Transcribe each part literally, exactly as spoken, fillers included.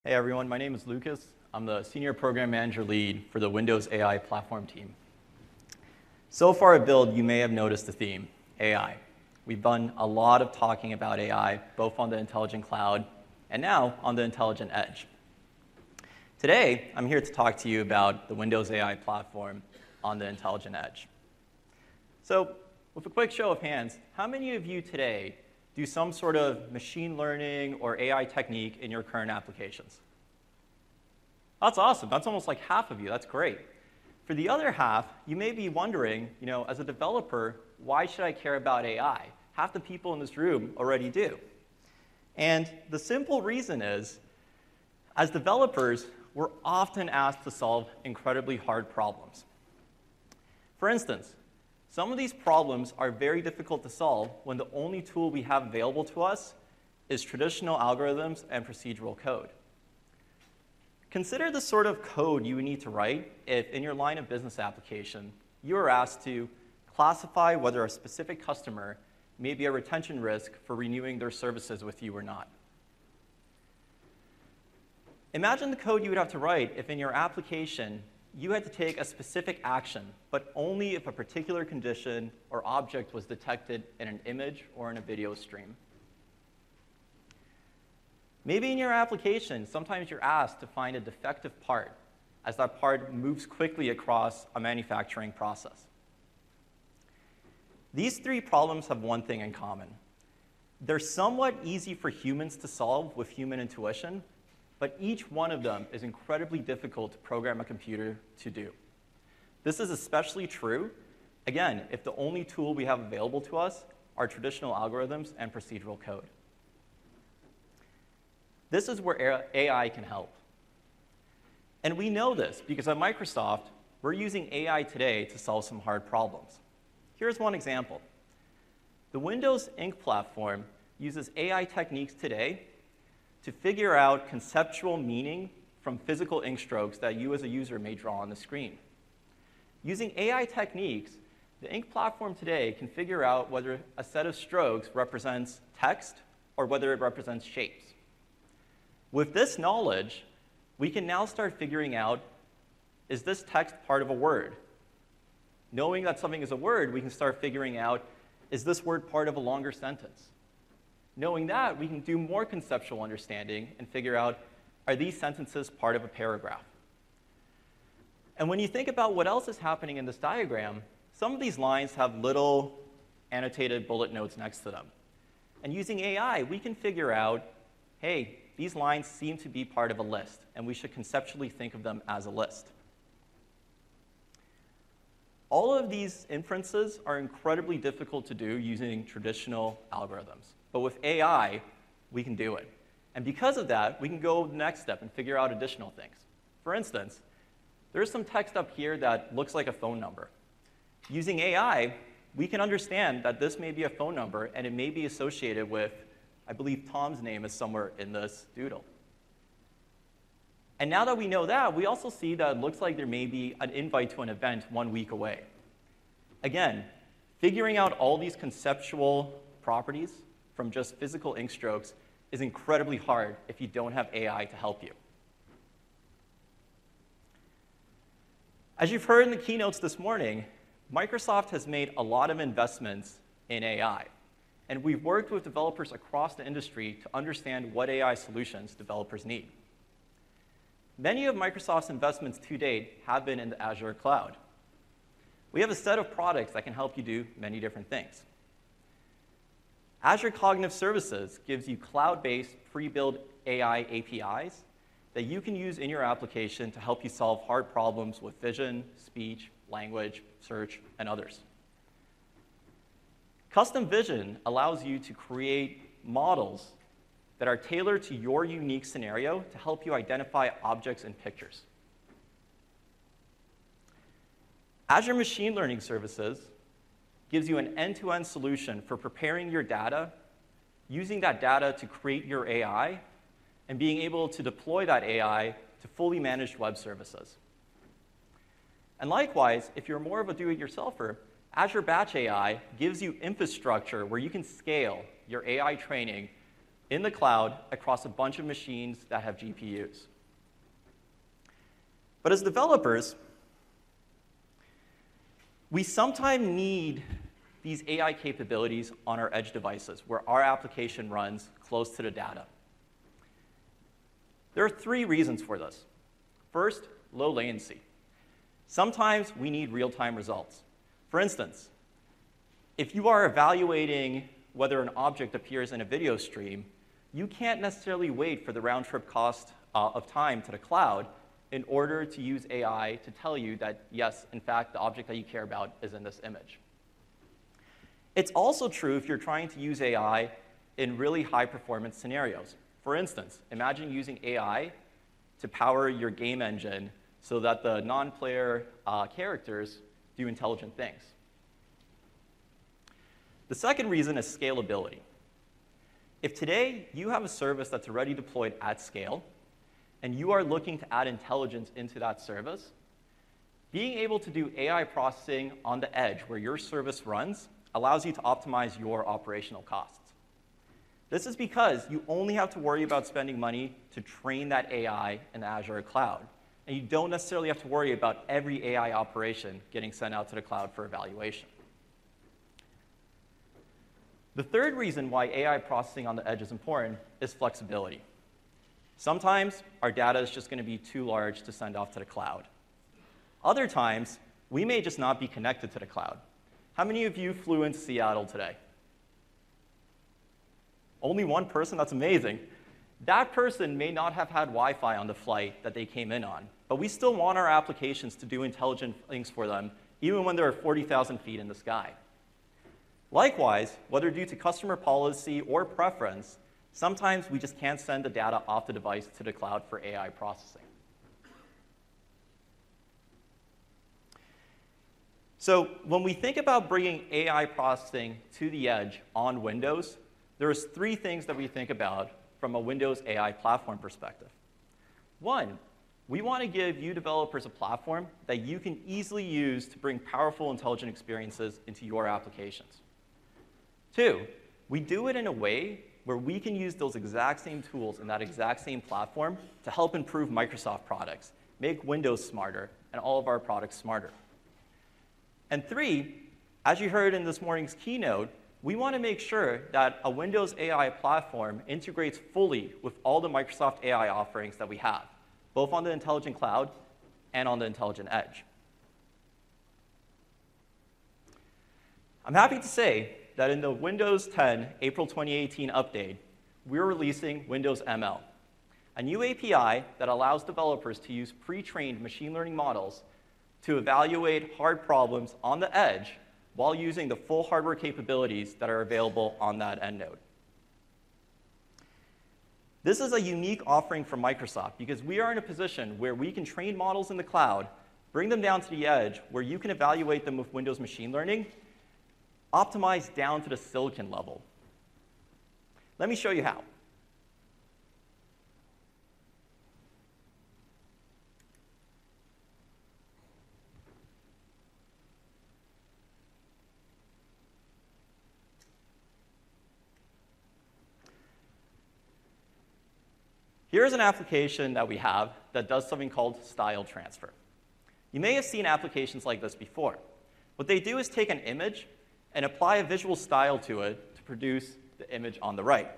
Hey everyone, my name is Lucas. I'm the Senior Program Manager Lead for the Windows A I Platform team. So far at Build, you may have noticed the theme, A I. We've done a lot of talking about A I, both on the intelligent cloud and now on the intelligent edge. Today, I'm here to talk to you about the Windows A I platform on the intelligent edge. So, with a quick show of hands, how many of you today do some sort of machine learning or A I technique in your current applications? That's awesome. That's almost like half of you. That's great. For the other half, you may be wondering, you know, as a developer, why should I care about A I? Half the people in this room already do. And the simple reason is, as developers, we're often asked to solve incredibly hard problems. For instance, some of these problems are very difficult to solve when the only tool we have available to us is traditional algorithms and procedural code. Consider the sort of code you would need to write if, in your line of business application, you are asked to classify whether a specific customer may be a retention risk for renewing their services with you or not. Imagine the code you would have to write if, in your application, you had to take a specific action, but only if a particular condition or object was detected in an image or in a video stream. Maybe in your application, sometimes you're asked to find a defective part, as that part moves quickly across a manufacturing process. These three problems have one thing in common. They're somewhat easy for humans to solve with human intuition, but each one of them is incredibly difficult to program a computer to do. This is especially true, again, if the only tool we have available to us are traditional algorithms and procedural code. This is where A I can help. And we know this because at Microsoft, we're using A I today to solve some hard problems. Here's one example. The Windows Ink platform uses A I techniques today to figure out conceptual meaning from physical ink strokes that you as a user may draw on the screen. Using A I techniques, the Ink platform today can figure out whether a set of strokes represents text or whether it represents shapes. With this knowledge, we can now start figuring out, is this text part of a word? Knowing that something is a word, we can start figuring out, is this word part of a longer sentence? Knowing that, we can do more conceptual understanding and figure out, are these sentences part of a paragraph? And when you think about what else is happening in this diagram, some of these lines have little annotated bullet notes next to them. And using A I, we can figure out, hey, these lines seem to be part of a list, and we should conceptually think of them as a list. All of these inferences are incredibly difficult to do using traditional algorithms. But with A I, we can do it. And because of that, we can go the next step and figure out additional things. For instance, there's some text up here that looks like a phone number. Using A I, we can understand that this may be a phone number, and it may be associated with, I believe Tom's name is somewhere in this doodle. And now that we know that, we also see that it looks like there may be an invite to an event one week away. Again, figuring out all these conceptual properties from just physical ink strokes is incredibly hard if you don't have A I to help you. As you've heard in the keynotes this morning, Microsoft has made a lot of investments in A I. And we've worked with developers across the industry to understand what A I solutions developers need. Many of Microsoft's investments to date have been in the Azure cloud. We have a set of products that can help you do many different things. Azure Cognitive Services gives you cloud-based pre-built A I A P Is that you can use in your application to help you solve hard problems with vision, speech, language, search, and others. Custom Vision allows you to create models that are tailored to your unique scenario to help you identify objects and pictures. Azure Machine Learning Services gives you an end-to-end solution for preparing your data, using that data to create your A I, and being able to deploy that A I to fully managed web services. And likewise, if you're more of a do-it-yourselfer, Azure Batch A I gives you infrastructure where you can scale your A I training in the cloud across a bunch of machines that have G P Us. But as developers, we sometimes need these A I capabilities on our edge devices where our application runs close to the data. There are three reasons for this. First, low latency. Sometimes we need real-time results. For instance, if you are evaluating whether an object appears in a video stream, you can't necessarily wait for the round-trip cost uh, of time to the cloud in order to use A I to tell you that, yes, in fact, the object that you care about is in this image. It's also true if you're trying to use A I in really high-performance scenarios. For instance, imagine using A I to power your game engine so that the non-player uh, characters do intelligent things. The second reason is scalability. If today you have a service that's already deployed at scale, and you are looking to add intelligence into that service, being able to do A I processing on the edge where your service runs allows you to optimize your operational costs. This is because you only have to worry about spending money to train that A I in the Azure cloud. And you don't necessarily have to worry about every A I operation getting sent out to the cloud for evaluation. The third reason why A I processing on the edge is important is flexibility. Sometimes our data is just going to be too large to send off to the cloud. Other times, we may just not be connected to the cloud. How many of you flew into Seattle today? Only one person? That's amazing. That person may not have had Wi-Fi on the flight that they came in on, but we still want our applications to do intelligent things for them, even when they're forty thousand feet in the sky. Likewise, whether due to customer policy or preference, sometimes we just can't send the data off the device to the cloud for A I processing. So when we think about bringing A I processing to the edge on Windows, there's three things that we think about from a Windows A I platform perspective. One, we want to give you developers a platform that you can easily use to bring powerful, intelligent experiences into your applications. Two, we do it in a way where we can use those exact same tools in that exact same platform to help improve Microsoft products, make Windows smarter, and all of our products smarter. And three, as you heard in this morning's keynote, we want to make sure that a Windows A I platform integrates fully with all the Microsoft A I offerings that we have, both on the intelligent cloud and on the intelligent edge. I'm happy to say that in the Windows ten April twenty eighteen update, we're releasing Windows M L, a new A P I that allows developers to use pre-trained machine learning models to evaluate hard problems on the edge while using the full hardware capabilities that are available on that end node. This is a unique offering from Microsoft because we are in a position where we can train models in the cloud, bring them down to the edge where you can evaluate them with Windows machine learning, optimized down to the silicon level. Let me show you how. Here's an application that we have that does something called style transfer. You may have seen applications like this before. What they do is take an image and apply a visual style to it to produce the image on the right.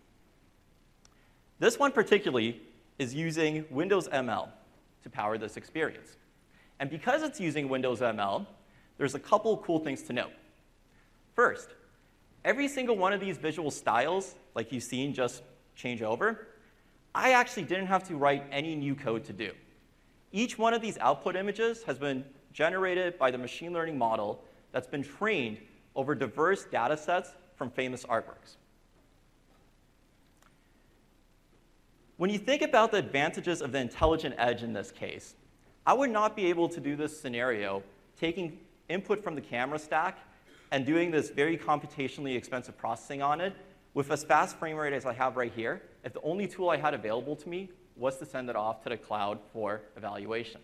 This one particularly is using Windows M L to power this experience. And because it's using Windows M L, there's a couple cool things to note. First, every single one of these visual styles, like you've seen just change over, I actually didn't have to write any new code to do. Each one of these output images has been generated by the machine learning model that's been trained over diverse data sets from famous artworks. When you think about the advantages of the intelligent edge in this case, I would not be able to do this scenario taking input from the camera stack and doing this very computationally expensive processing on it with as fast frame rate as I have right here, if the only tool I had available to me was to send it off to the cloud for evaluation.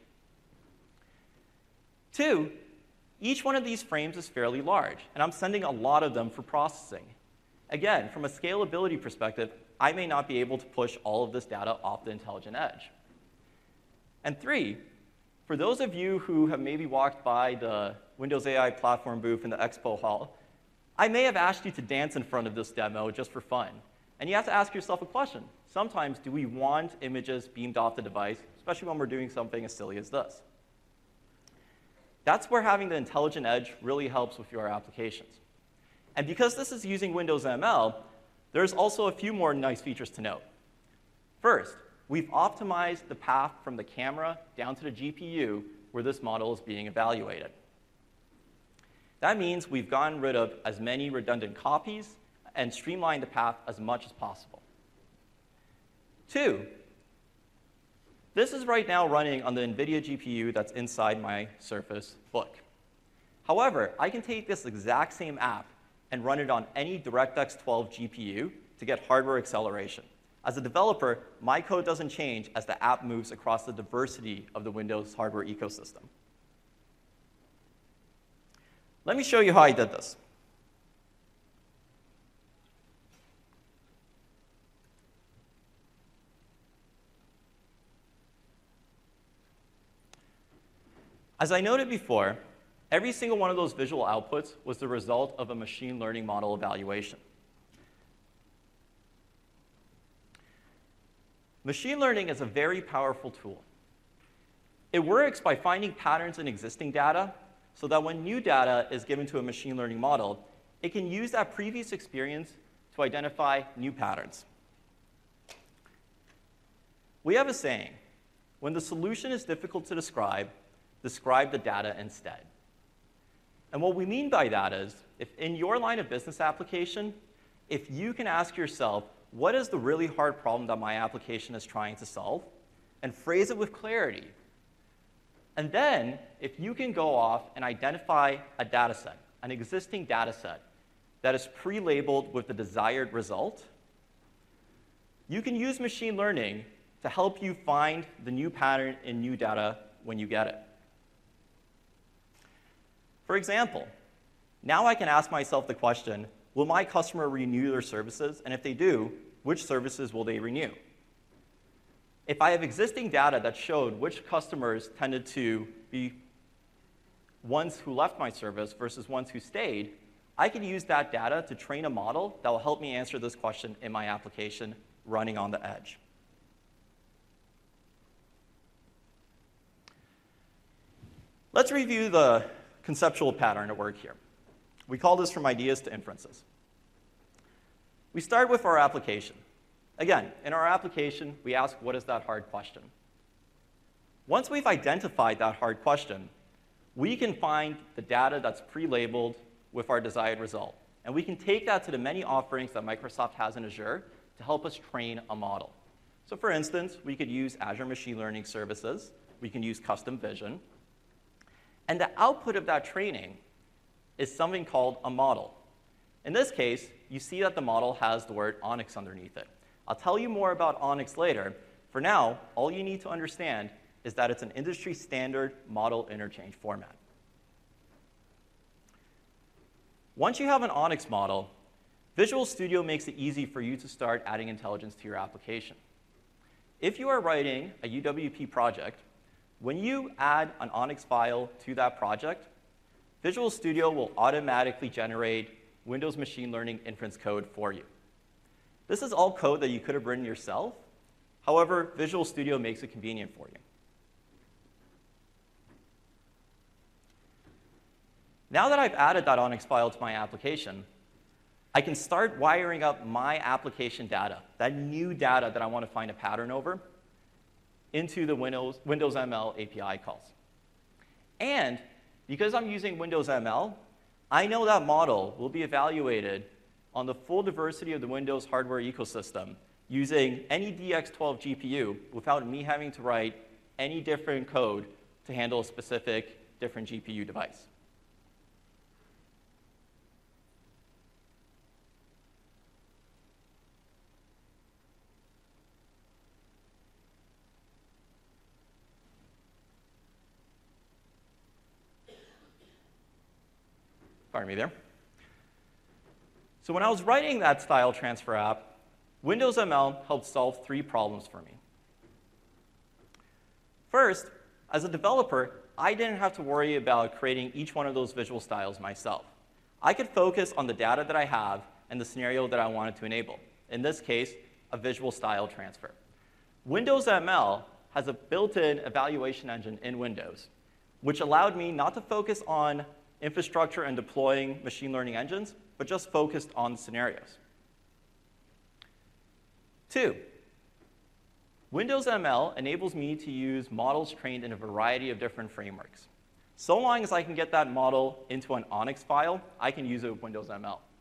Two, each one of these frames is fairly large, and I'm sending a lot of them for processing. Again, from a scalability perspective, I may not be able to push all of this data off the intelligent edge. And three, for those of you who have maybe walked by the Windows A I platform booth in the expo hall, I may have asked you to dance in front of this demo just for fun. And you have to ask yourself a question. Sometimes, do we want images beamed off the device, especially when we're doing something as silly as this? That's where having the intelligent edge really helps with your applications. And because this is using Windows M L, there's also a few more nice features to note. First, we've optimized the path from the camera down to the G P U where this model is being evaluated. That means we've gotten rid of as many redundant copies and streamlined the path as much as possible. Two, this is right now running on the NVIDIA G P U that's inside my Surface Book. However, I can take this exact same app and run it on any DirectX twelve G P U to get hardware acceleration. As a developer, my code doesn't change as the app moves across the diversity of the Windows hardware ecosystem. Let me show you how I did this. As I noted before, every single one of those visual outputs was the result of a machine learning model evaluation. Machine learning is a very powerful tool. It works by finding patterns in existing data so that when new data is given to a machine learning model, it can use that previous experience to identify new patterns. We have a saying, when the solution is difficult to describe, describe the data instead. And what we mean by that is, if in your line of business application, if you can ask yourself, what is the really hard problem that my application is trying to solve, and phrase it with clarity. And then, if you can go off and identify a data set, an existing data set, that is pre-labeled with the desired result, you can use machine learning to help you find the new pattern in new data when you get it. For example, now I can ask myself the question, will my customer renew their services? And if they do, which services will they renew? If I have existing data that showed which customers tended to be ones who left my service versus ones who stayed, I can use that data to train a model that will help me answer this question in my application running on the edge. Let's review the conceptual pattern at work here. We call this from ideas to inferences. We start with our application. Again, in our application, we ask, what is that hard question? Once we've identified that hard question, we can find the data that's pre-labeled with our desired result. And we can take that to the many offerings that Microsoft has in Azure to help us train a model. So for instance, we could use Azure Machine Learning Services. We can use Custom Vision. And the output of that training is something called a model. In this case, you see that the model has the word ONNX underneath it. I'll tell you more about ONNX later. For now, all you need to understand is that it's an industry standard model interchange format. Once you have an ONNX model, Visual Studio makes it easy for you to start adding intelligence to your application. If you are writing a U W P project, when you add an ONNX file to that project, Visual Studio will automatically generate Windows machine learning inference code for you. This is all code that you could have written yourself. However, Visual Studio makes it convenient for you. Now that I've added that ONNX file to my application, I can start wiring up my application data, that new data that I want to find a pattern over, into the Windows, Windows M L A P I calls. And because I'm using Windows M L, I know that model will be evaluated on the full diversity of the Windows hardware ecosystem using any D X twelve G P U without me having to write any different code to handle a specific different G P U device. Pardon me there. So when I was writing that style transfer app, Windows M L helped solve three problems for me. First, as a developer, I didn't have to worry about creating each one of those visual styles myself. I could focus on the data that I have and the scenario that I wanted to enable. In this case, a visual style transfer. Windows M L has a built-in evaluation engine in Windows, which allowed me not to focus on infrastructure and deploying machine learning engines, but just focused on scenarios. Two, Windows M L enables me to use models trained in a variety of different frameworks. So long as I can get that model into an ONNX file, I can use it with Windows M L.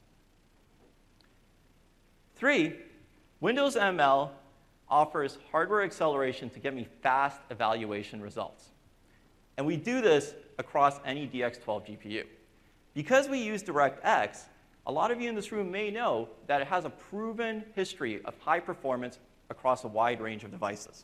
Three, Windows M L offers hardware acceleration to get me fast evaluation results. And we do this across any D X twelve G P U. Because we use DirectX, a lot of you in this room may know that it has a proven history of high performance across a wide range of devices.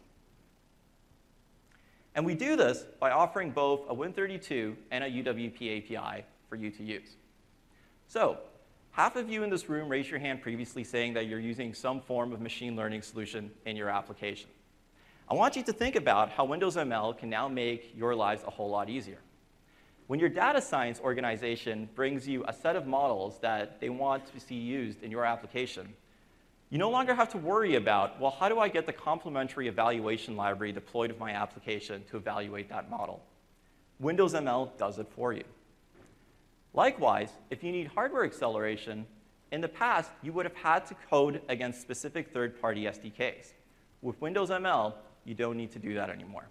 And we do this by offering both a Win thirty-two and a U W P A P I for you to use. So half of you in this room raised your hand previously saying that you're using some form of machine learning solution in your application. I want you to think about how Windows M L can now make your lives a whole lot easier. When your data science organization brings you a set of models that they want to see used in your application, you no longer have to worry about, well, how do I get the complementary evaluation library deployed with my application to evaluate that model? Windows M L does it for you. Likewise, if you need hardware acceleration, in the past, you would have had to code against specific third-party S D Ks. With Windows M L, you don't need to do that anymore.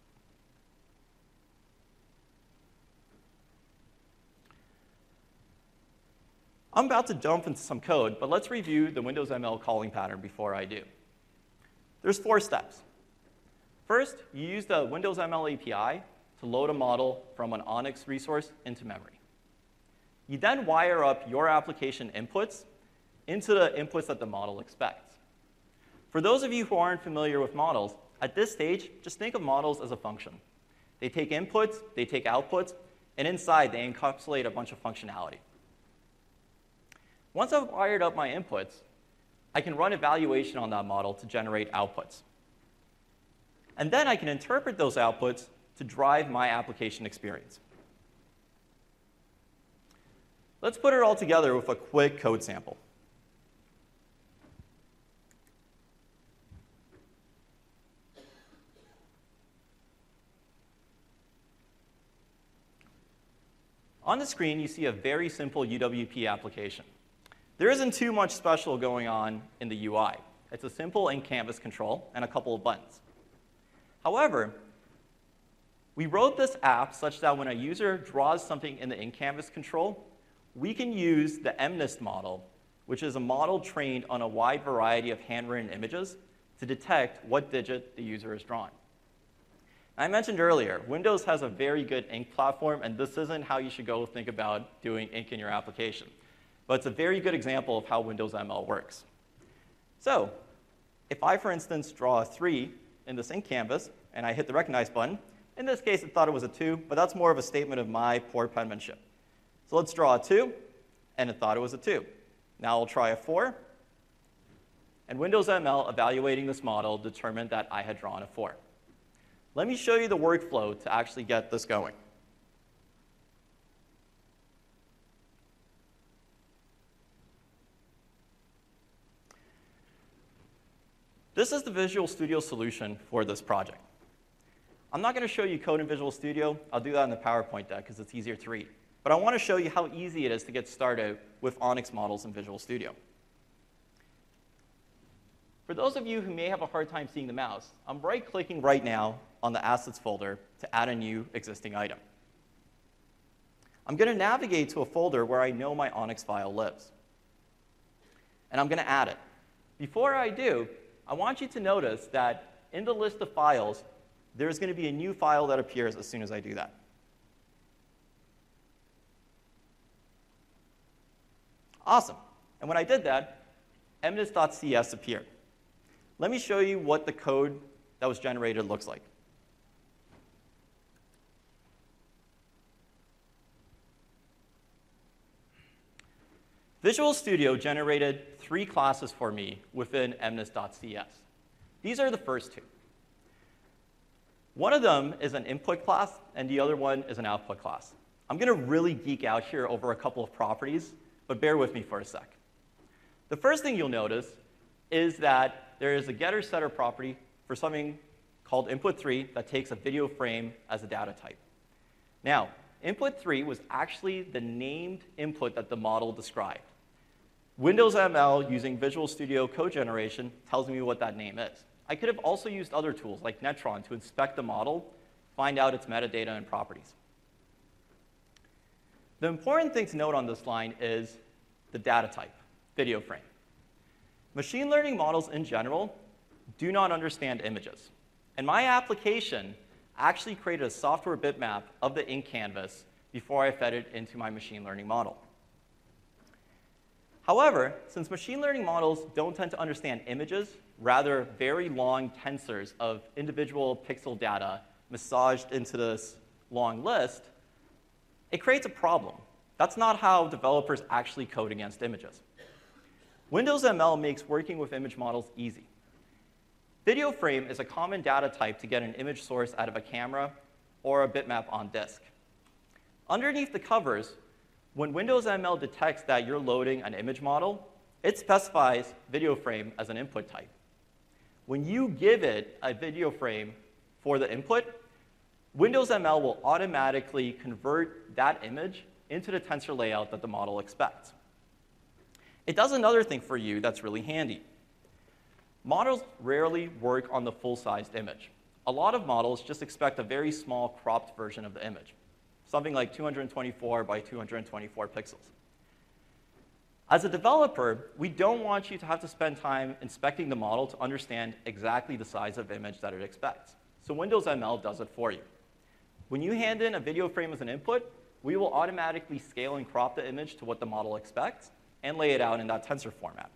I'm about to jump into some code, but let's review the Windows M L calling pattern before I do. There's four steps. First, you use the Windows M L A P I to load a model from an ONNX resource into memory. You then wire up your application inputs into the inputs that the model expects. For those of you who aren't familiar with models, at this stage, just think of models as a function. They take inputs, they take outputs, and inside they encapsulate a bunch of functionality. Once I've wired up my inputs, I can run evaluation on that model to generate outputs. And then I can interpret those outputs to drive my application experience. Let's put it all together with a quick code sample. On the screen, you see a very simple U W P application. There isn't too much special going on in the U I. It's a simple in-canvas control and a couple of buttons. However, we wrote this app such that when a user draws something in the in-canvas control, we can use the M NIST model, which is a model trained on a wide variety of handwritten images, to detect what digit the user has drawn. I mentioned earlier, Windows has a very good ink platform, and this isn't how you should go think about doing ink in your application. But it's a very good example of how Windows M L works. So if I, for instance, draw a three in this ink canvas, and I hit the recognize button, in this case, it thought it was a two, but that's more of a statement of my poor penmanship. So let's draw a two, and it thought it was a two. Now I'll try a four, and Windows M L, evaluating this model, determined that I had drawn a four. Let me show you the workflow to actually get this going. This is the Visual Studio solution for this project. I'm not going to show you code in Visual Studio. I'll do that in the PowerPoint deck because it's easier to read. But I want to show you how easy it is to get started with ONNX models in Visual Studio. For those of you who may have a hard time seeing the mouse, I'm right-clicking right now on the Assets folder to add a new existing item. I'm going to navigate to a folder where I know my ONNX file lives. And I'm going to add it. Before I do, I want you to notice that in the list of files, there's going to be a new file that appears as soon as I do that. Awesome. And when I did that, M NIST dot C S appeared. Let me show you what the code that was generated looks like. Visual Studio generated three classes for me within mnist.cs. These are the first two. One of them is an input class, and the other one is an output class. I'm going to really geek out here over a couple of properties, but bear with me for a sec. The first thing you'll notice is that there is a getter-setter property for something called input three that takes a video frame as a data type. Now, input three was actually the named input that the model described. Windows M L using Visual Studio code generation tells me what that name is. I could have also used other tools like Netron to inspect the model, find out its metadata and properties. The important thing to note on this line is the data type, video frame. Machine learning models in general do not understand images. And my application actually created a software bitmap of the ink canvas before I fed it into my machine learning model. However, since machine learning models don't tend to understand images, rather very long tensors of individual pixel data massaged into this long list, it creates a problem. That's not how developers actually code against images. Windows M L makes working with image models easy. Video frame is a common data type to get an image source out of a camera or a bitmap on disk. Underneath the covers, when Windows M L detects that you're loading an image model, it specifies video frame as an input type. When you give it a video frame for the input, Windows M L will automatically convert that image into the tensor layout that the model expects. It does another thing for you that's really handy. Models rarely work on the full-sized image. A lot of models just expect a very small cropped version of the image, something like two hundred twenty-four by two hundred twenty-four pixels. As a developer, we don't want you to have to spend time inspecting the model to understand exactly the size of image that it expects. So Windows M L does it for you. When you hand in a video frame as an input, we will automatically scale and crop the image to what the model expects and lay it out in that tensor format.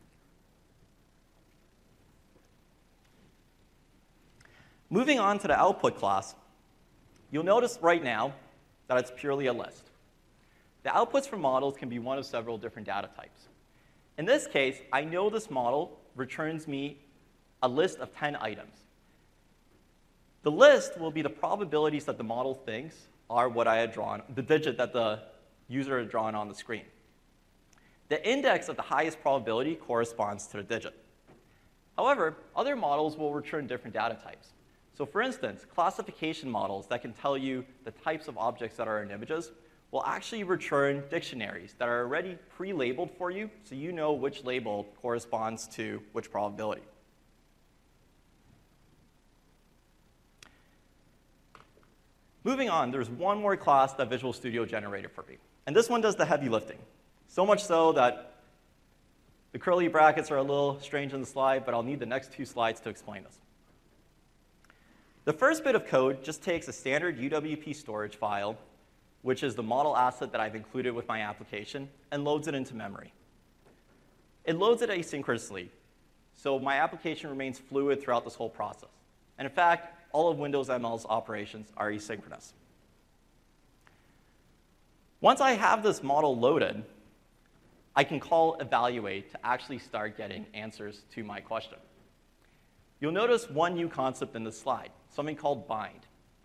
Moving on to the output class, you'll notice right now that it's purely a list. The outputs from models can be one of several different data types. In this case, I know this model returns me a list of ten items. The list will be the probabilities that the model thinks are what I had drawn, the digit that the user had drawn on the screen. The index of the highest probability corresponds to the digit. However, other models will return different data types. So for instance, classification models that can tell you the types of objects that are in images will actually return dictionaries that are already pre-labeled for you, so you know which label corresponds to which probability. Moving on, there's one more class that Visual Studio generated for me. And this one does the heavy lifting. So much so that the curly brackets are a little strange in the slide, but I'll need the next two slides to explain this. The first bit of code just takes a standard U W P storage file, which is the model asset that I've included with my application, and loads it into memory. It loads it asynchronously, so my application remains fluid throughout this whole process. And in fact, all of Windows M L's operations are asynchronous. Once I have this model loaded, I can call evaluate to actually start getting answers to my question. You'll notice one new concept in this slide, something called bind.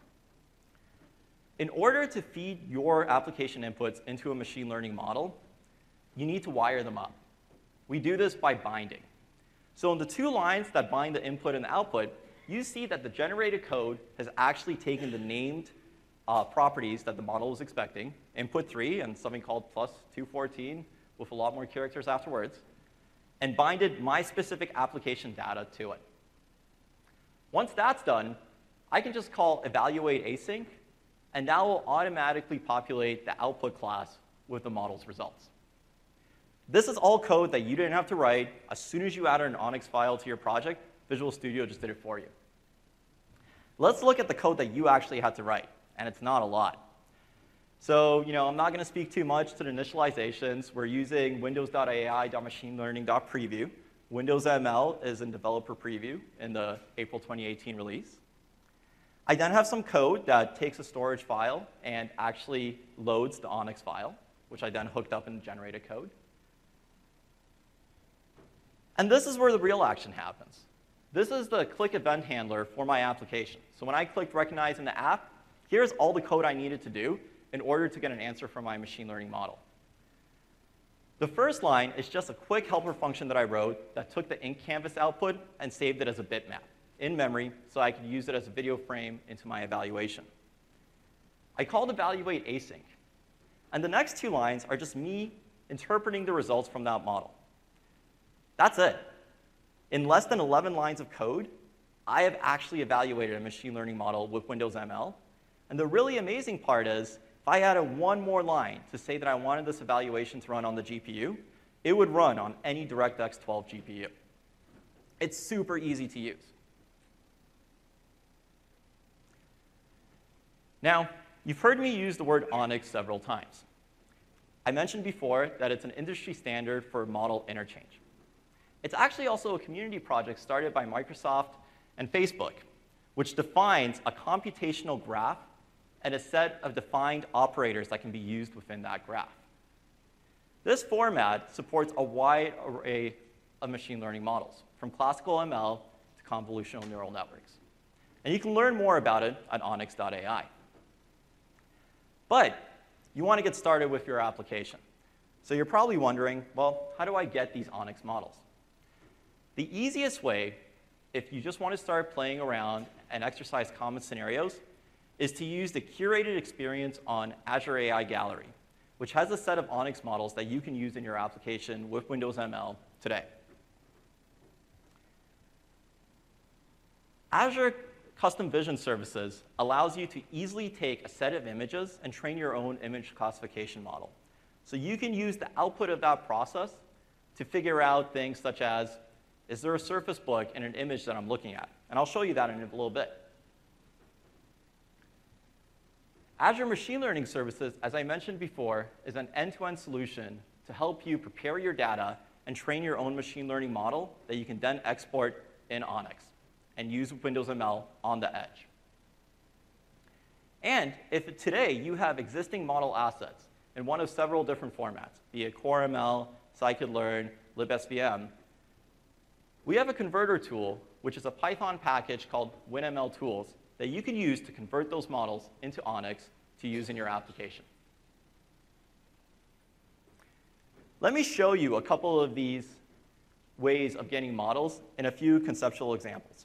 In order to feed your application inputs into a machine learning model, you need to wire them up. We do this by binding. So in the two lines that bind the input and the output, you see that the generated code has actually taken the named uh, properties that the model was expecting, input three and something called plus two fourteen with a lot more characters afterwards, and binded my specific application data to it. Once that's done, I can just call evaluate async, and that will automatically populate the output class with the model's results. This is all code that you didn't have to write. As soon as you added an Onyx file to your project, Visual Studio just did it for you. Let's look at the code that you actually had to write, and it's not a lot. So, you know, I'm not going to speak too much to the initializations. We're using windows dot A I dot machine learning dot preview. Windows M L is in developer preview in the April twenty eighteen release. I then have some code that takes a storage file and actually loads the Onyx file, which I then hooked up in the generated code. And this is where the real action happens. This is the click event handler for my application. So when I clicked recognize in the app, here's all the code I needed to do in order to get an answer from my machine learning model. The first line is just a quick helper function that I wrote that took the ink canvas output and saved it as a bitmap in memory so I could use it as a video frame into my evaluation. I called evaluate async. And the next two lines are just me interpreting the results from that model. That's it. In less than eleven lines of code, I have actually evaluated a machine learning model with Windows M L. And the really amazing part is, if I added one more line to say that I wanted this evaluation to run on the G P U, it would run on any DirectX twelve G P U. It's super easy to use. Now, you've heard me use the word ONNX several times. I mentioned before that it's an industry standard for model interchange. It's actually also a community project started by Microsoft and Facebook, which defines a computational graph and a set of defined operators that can be used within that graph. This format supports a wide array of machine learning models, from classical M L to convolutional neural networks. And you can learn more about it at onnx dot A I. But you want to get started with your application. So you're probably wondering, well, how do I get these ONNX models? The easiest way, if you just want to start playing around and exercise common scenarios, is to use the curated experience on Azure A I Gallery, which has a set of ONNX models that you can use in your application with Windows M L today. Azure Custom Vision Services allows you to easily take a set of images and train your own image classification model. So you can use the output of that process to figure out things such as, is there a surface book in an image that I'm looking at? And I'll show you that in a little bit. Azure Machine Learning Services, as I mentioned before, is an end-to-end solution to help you prepare your data and train your own machine learning model that you can then export in ONNX and use Windows M L on the edge. And if today you have existing model assets in one of several different formats, be it Core M L, scikit-learn, libsvm, we have a converter tool, which is a Python package called WinMLTools, that you can use to convert those models into ONNX to use in your application. Let me show you a couple of these ways of getting models in a few conceptual examples.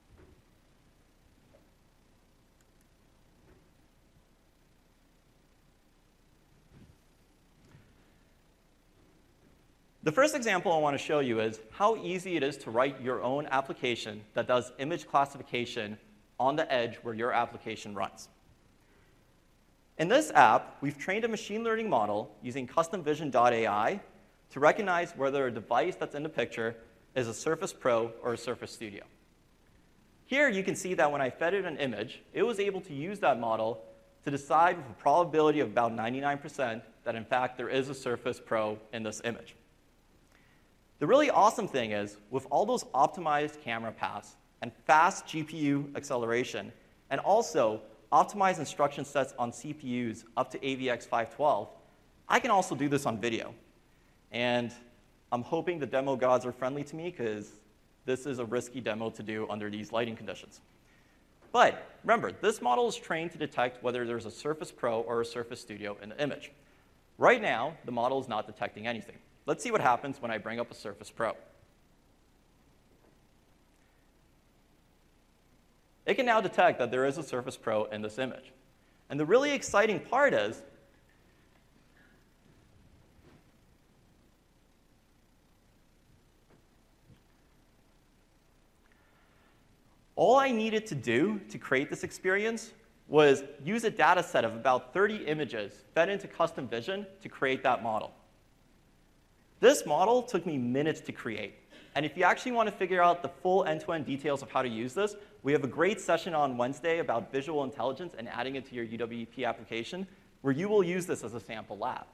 The first example I want to show you is how easy it is to write your own application that does image classification on the edge where your application runs. In this app, we've trained a machine learning model using custom vision dot A I to recognize whether a device that's in the picture is a Surface Pro or a Surface Studio. Here you can see that when I fed it an image, it was able to use that model to decide with a probability of about ninety-nine percent that in fact there is a Surface Pro in this image. The really awesome thing is, with all those optimized camera paths and fast G P U acceleration, and also optimized instruction sets on C P Us up to A V X five twelve, I can also do this on video. And I'm hoping the demo gods are friendly to me, because this is a risky demo to do under these lighting conditions. But remember, this model is trained to detect whether there's a Surface Pro or a Surface Studio in the image. Right now, the model is not detecting anything. Let's see what happens when I bring up a Surface Pro. It can now detect that there is a Surface Pro in this image. And the really exciting part is, all I needed to do to create this experience was use a data set of about thirty images fed into Custom Vision to create that model. This model took me minutes to create. And if you actually want to figure out the full end-to-end details of how to use this, we have a great session on Wednesday about visual intelligence and adding it to your U W E P application, where you will use this as a sample lab.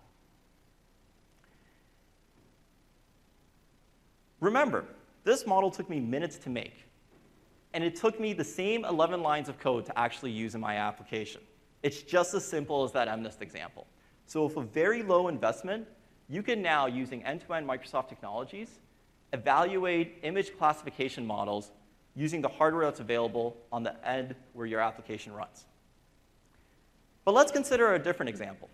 Remember, this model took me minutes to make. And it took me the same eleven lines of code to actually use in my application. It's just as simple as that MNIST example. So with a very low investment, you can now, using end-to-end Microsoft technologies, evaluate image classification models using the hardware that's available on the end where your application runs. But let's consider a different example.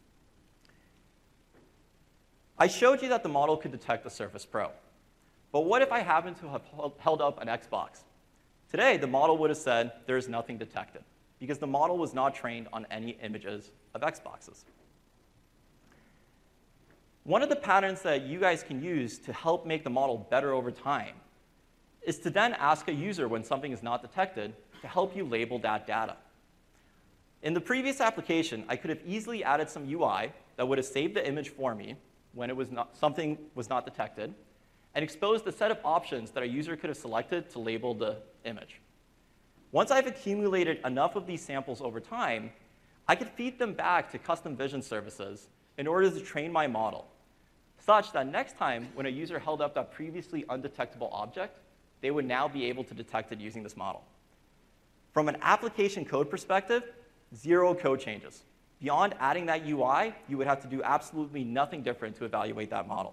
I showed you that the model could detect the Surface Pro. But what if I happened to have held up an Xbox? Today, the model would have said there's nothing detected, because the model was not trained on any images of Xboxes. One of the patterns that you guys can use to help make the model better over time is to then ask a user when something is not detected to help you label that data. In the previous application, I could have easily added some U I that would have saved the image for me when it was not, something was not detected, and exposed the set of options that a user could have selected to label the image. Once I've accumulated enough of these samples over time, I could feed them back to custom vision services in order to train my model, such that next time when a user held up that previously undetectable object, they would now be able to detect it using this model. From an application code perspective, zero code changes. Beyond adding that U I, you would have to do absolutely nothing different to evaluate that model.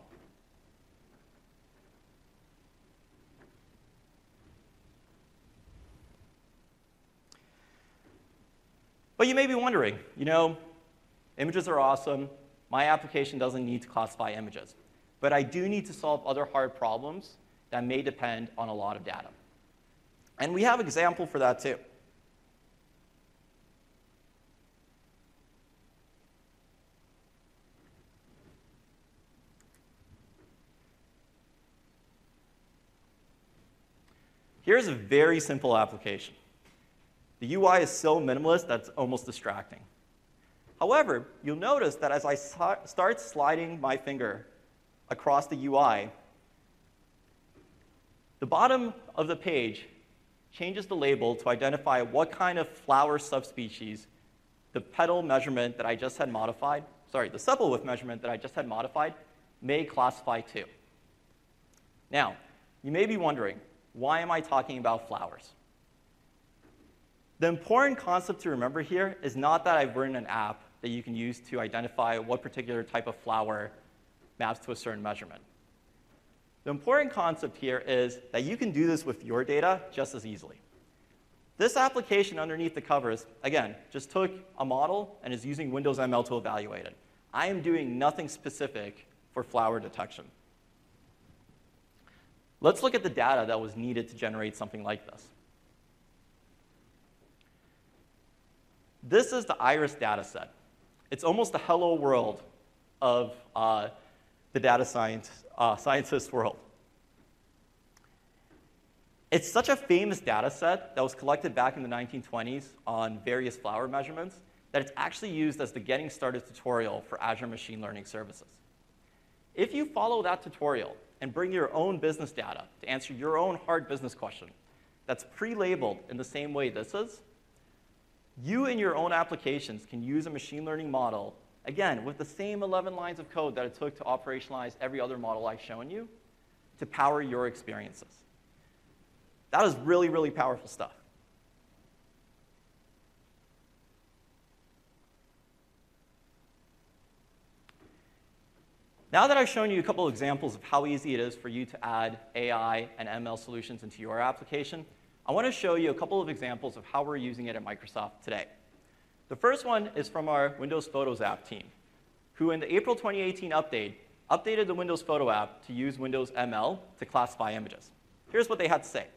But you may be wondering, you know, images are awesome. My application doesn't need to classify images. But I do need to solve other hard problems that may depend on a lot of data. And we have an example for that too. Here's a very simple application. The U I is so minimalist that it's almost distracting. However, you'll notice that as I start sliding my finger across the U I, the bottom of the page changes the label to identify what kind of flower subspecies the petal measurement that I just had modified, sorry, the sepal width measurement that I just had modified may classify to. Now, you may be wondering, why am I talking about flowers? The important concept to remember here is not that I've written an app that you can use to identify what particular type of flower maps to a certain measurement. The important concept here is that you can do this with your data just as easily. This application underneath the covers, again, just took a model and is using Windows M L to evaluate it. I am doing nothing specific for flower detection. Let's look at the data that was needed to generate something like this. This is the iris data set. It's almost the hello world of uh, the data science, uh, scientist world. It's such a famous data set that was collected back in the nineteen twenties on various flower measurements that it's actually used as the getting started tutorial for Azure Machine Learning Services. If you follow that tutorial and bring your own business data to answer your own hard business question that's pre-labeled in the same way this is, you in your own applications can use a machine learning model, again, with the same eleven lines of code that it took to operationalize every other model I've shown you, to power your experiences. That is really, really powerful stuff. Now that I've shown you a couple examples of how easy it is for you to add A I and M L solutions into your application, I want to show you a couple of examples of how we're using it at Microsoft today. The first one is from our Windows Photos app team, who in the April twenty eighteen update, updated the Windows Photo app to use Windows M L to classify images. Here's what they had to say.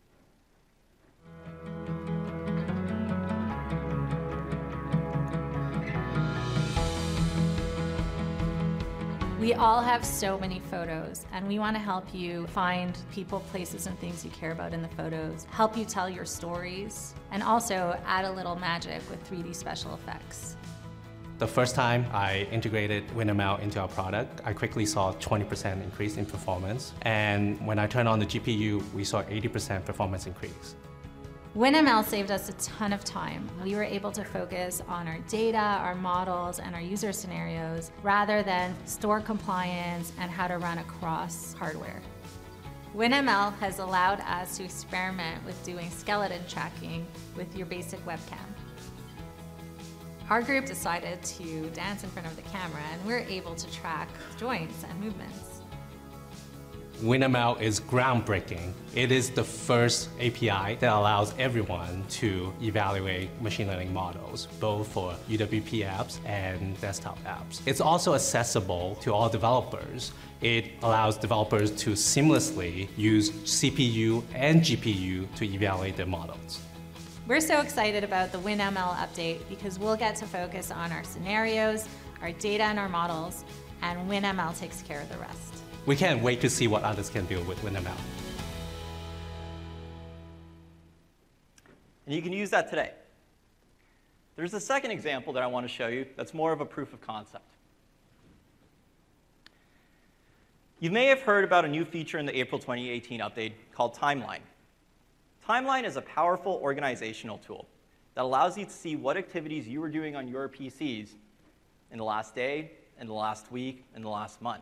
We all have so many photos, and we want to help you find people, places, and things you care about in the photos, help you tell your stories, and also add a little magic with three D special effects. The first time I integrated WinML into our product, I quickly saw twenty percent increase in performance. And when I turned on the G P U, we saw eighty percent performance increase. WinML saved us a ton of time. We were able to focus on our data, our models, and our user scenarios, rather than store compliance and how to run across hardware. WinML has allowed us to experiment with doing skeleton tracking with your basic webcam. Our group decided to dance in front of the camera, and we were able to track joints and movements. WinML is groundbreaking. It is the first A P I that allows everyone to evaluate machine learning models, both for U W P apps and desktop apps. It's also accessible to all developers. It allows developers to seamlessly use C P U and G P U to evaluate their models. We're so excited about the WinML update because we'll get to focus on our scenarios, our data and our models, and WinML takes care of the rest. We can't wait to see what others can do with WinML. And you can use that today. There's a second example that I want to show you that's more of a proof of concept. You may have heard about a new feature in the April twenty eighteen update called Timeline. Timeline is a powerful organizational tool that allows you to see what activities you were doing on your P Cs in the last day, in the last week, in the last month.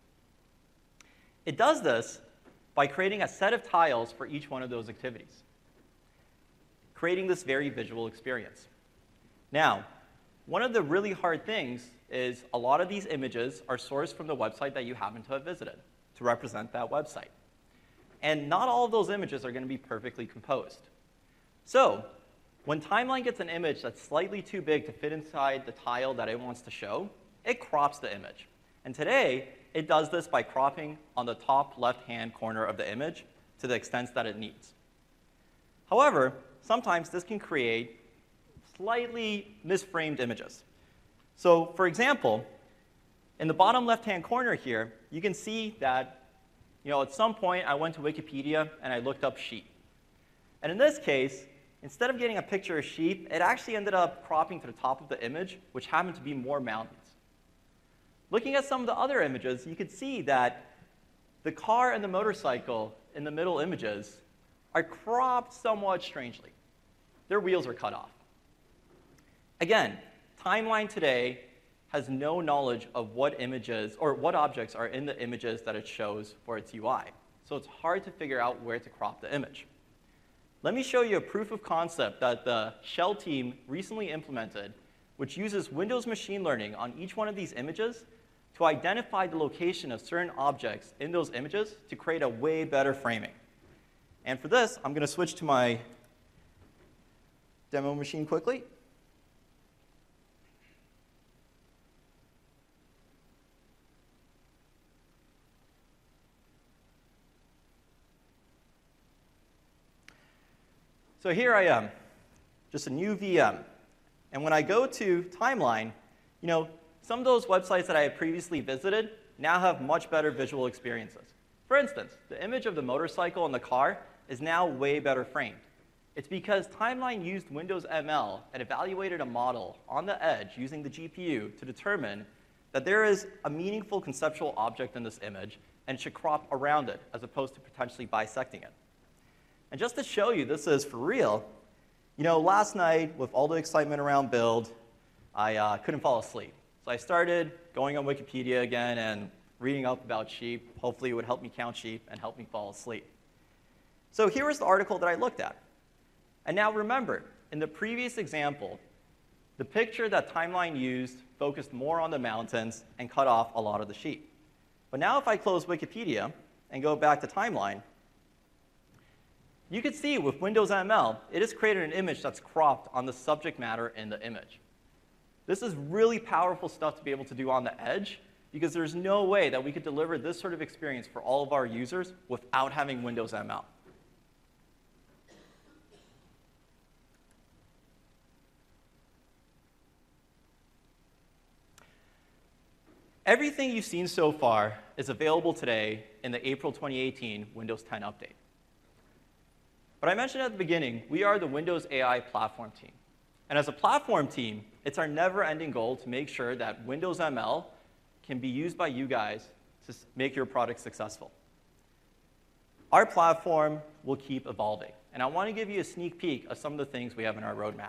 It does this by creating a set of tiles for each one of those activities, creating this very visual experience. Now, one of the really hard things is a lot of these images are sourced from the website that you happen to have visited to represent that website. And not all of those images are going to be perfectly composed. So when Timeline gets an image that's slightly too big to fit inside the tile that it wants to show, it crops the image. And today, it does this by cropping on the top left-hand corner of the image to the extent that it needs. However, sometimes this can create slightly misframed images. So for example, in the bottom left-hand corner here, you can see that you know, at some point I went to Wikipedia and I looked up sheep. And in this case, instead of getting a picture of sheep, it actually ended up cropping to the top of the image, which happened to be more mountains. Looking at some of the other images, you could see that the car and the motorcycle in the middle images are cropped somewhat strangely. Their wheels are cut off. Again, Timeline today has no knowledge of what images or what objects are in the images that it shows for its U I. So it's hard to figure out where to crop the image. Let me show you a proof of concept that the Shell team recently implemented, which uses Windows machine learning on each one of these images to identify the location of certain objects in those images to create a way better framing. And for this, I'm going to switch to my demo machine quickly. So here I am, just a new V M. And when I go to Timeline, you know, some of those websites that I had previously visited now have much better visual experiences. For instance, the image of the motorcycle and the car is now way better framed. It's because Timeline used Windows M L and evaluated a model on the edge using the G P U to determine that there is a meaningful conceptual object in this image and should crop around it as opposed to potentially bisecting it. And just to show you this is for real, you know, last night with all the excitement around Build, I uh, couldn't fall asleep. So I started going on Wikipedia again and reading up about sheep. Hopefully it would help me count sheep and help me fall asleep. So here was the article that I looked at. And now remember, in the previous example, the picture that Timeline used focused more on the mountains and cut off a lot of the sheep. But now if I close Wikipedia and go back to Timeline, you can see with Windows M L, it has created an image that's cropped on the subject matter in the image. This is really powerful stuff to be able to do on the edge, because there's no way that we could deliver this sort of experience for all of our users without having Windows M L. Everything you've seen so far is available today in the April twenty eighteen Windows ten update. But I mentioned at the beginning, we are the Windows A I platform team. And as a platform team, it's our never-ending goal to make sure that Windows M L can be used by you guys to make your product successful. Our platform will keep evolving. And I want to give you a sneak peek of some of the things we have in our roadmap.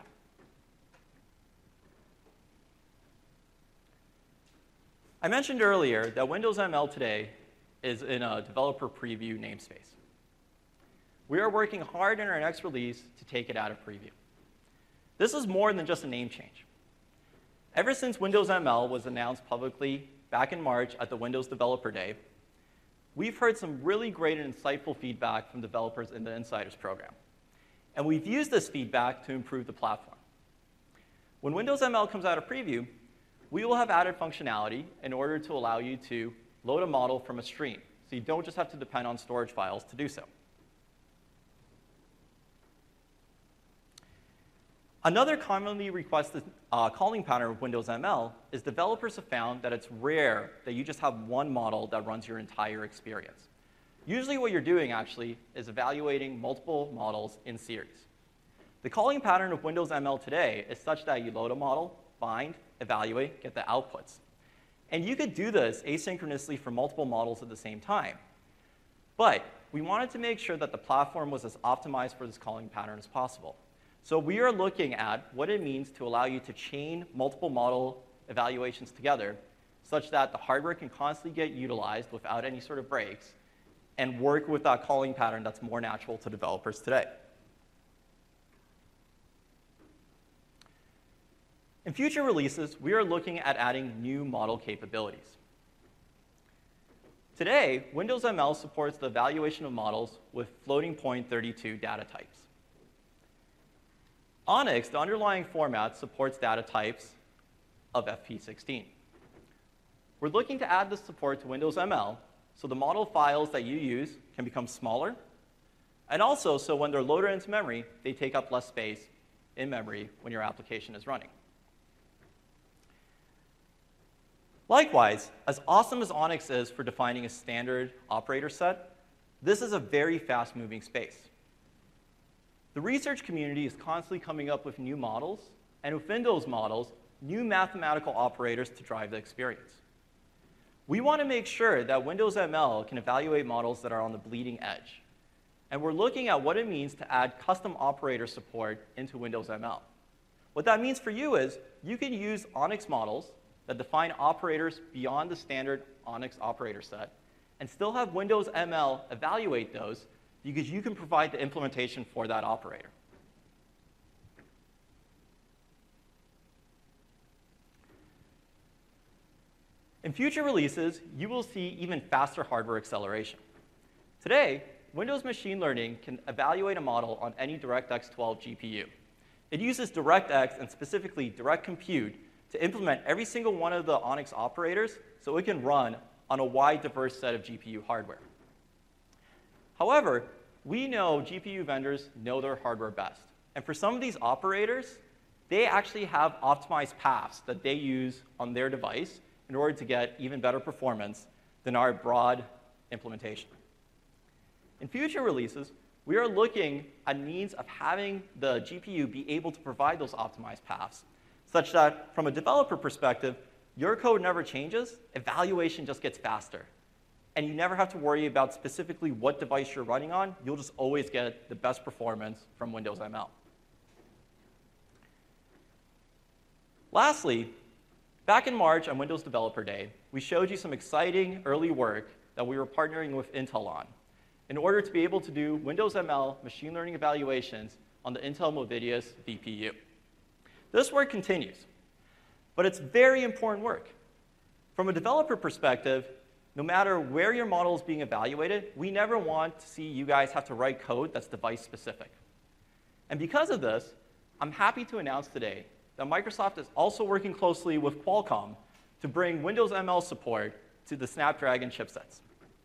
I mentioned earlier that Windows M L today is in a developer preview namespace. We are working hard in our next release to take it out of preview. This is more than just a name change. Ever since Windows M L was announced publicly back in March at the Windows Developer Day, we've heard some really great and insightful feedback from developers in the Insiders program. And we've used this feedback to improve the platform. When Windows M L comes out of preview, we will have added functionality in order to allow you to load a model from a stream, so you don't just have to depend on storage files to do so. Another commonly requested uh, calling pattern of Windows M L is developers have found that it's rare that you just have one model that runs your entire experience. Usually what you're doing, actually, is evaluating multiple models in series. The calling pattern of Windows M L today is such that you load a model, find, evaluate, get the outputs. And you could do this asynchronously for multiple models at the same time. But we wanted to make sure that the platform was as optimized for this calling pattern as possible. So we are looking at what it means to allow you to chain multiple model evaluations together such that the hardware can constantly get utilized without any sort of breaks and work with that calling pattern that's more natural to developers today. In future releases, we are looking at adding new model capabilities. Today, Windows M L supports the evaluation of models with floating point thirty-two data types. Onyx, the underlying format, supports data types of F P sixteen. We're looking to add this support to Windows M L so the model files that you use can become smaller, and also so when they're loaded into memory, they take up less space in memory when your application is running. Likewise, as awesome as Onyx is for defining a standard operator set, this is a very fast-moving space. The research community is constantly coming up with new models, and within those models, new mathematical operators to drive the experience. We want to make sure that Windows M L can evaluate models that are on the bleeding edge. And we're looking at what it means to add custom operator support into Windows M L. What that means for you is you can use Onyx models that define operators beyond the standard Onyx operator set and still have Windows M L evaluate those because you can provide the implementation for that operator. In future releases, you will see even faster hardware acceleration. Today, Windows Machine Learning can evaluate a model on any DirectX twelve G P U. It uses DirectX and specifically Direct Compute to implement every single one of the Onyx operators so it can run on a wide, diverse set of G P U hardware. However, we know G P U vendors know their hardware best. And for some of these operators, they actually have optimized paths that they use on their device in order to get even better performance than our broad implementation. In future releases, we are looking at means of having the G P U be able to provide those optimized paths, such that from a developer perspective, your code never changes, evaluation just gets faster. And you never have to worry about specifically what device you're running on. You'll just always get the best performance from Windows M L. Lastly, back in March on Windows Developer Day, we showed you some exciting early work that we were partnering with Intel on in order to be able to do Windows M L machine learning evaluations on the Intel Movidius V P U. This work continues, but it's very important work. From a developer perspective, no matter where your model is being evaluated, we never want to see you guys have to write code that's device specific. And because of this, I'm happy to announce today that Microsoft is also working closely with Qualcomm to bring Windows M L support to the Snapdragon chipsets.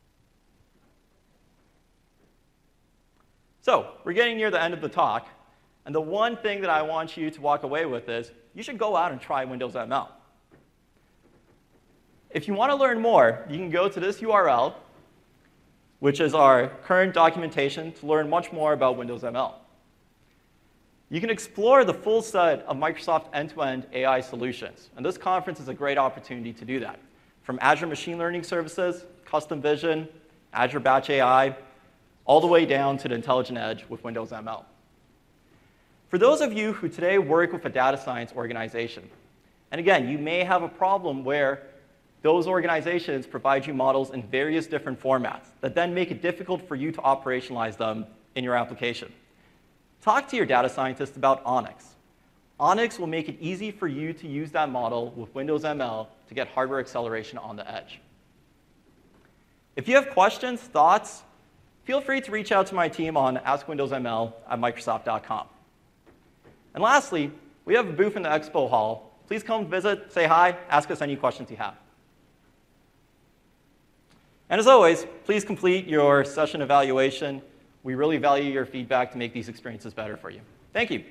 So we're getting near the end of the talk, and the one thing that I want you to walk away with is you should go out and try Windows M L. If you want to learn more, you can go to this U R L, which is our current documentation to learn much more about Windows M L. You can explore the full set of Microsoft end-to-end A I solutions, and this conference is a great opportunity to do that. From Azure Machine Learning Services, Custom Vision, Azure Batch A I, all the way down to the Intelligent Edge with Windows M L. For those of you who today work with a data science organization, and again, you may have a problem where those organizations provide you models in various different formats that then make it difficult for you to operationalize them in your application. Talk to your data scientist about Onyx. Onyx will make it easy for you to use that model with Windows M L to get hardware acceleration on the edge. If you have questions, thoughts, feel free to reach out to my team on ask windows M L at microsoft dot com. And lastly, we have a booth in the expo hall. Please come visit, say hi, ask us any questions you have. And as always, please complete your session evaluation. We really value your feedback to make these experiences better for you. Thank you.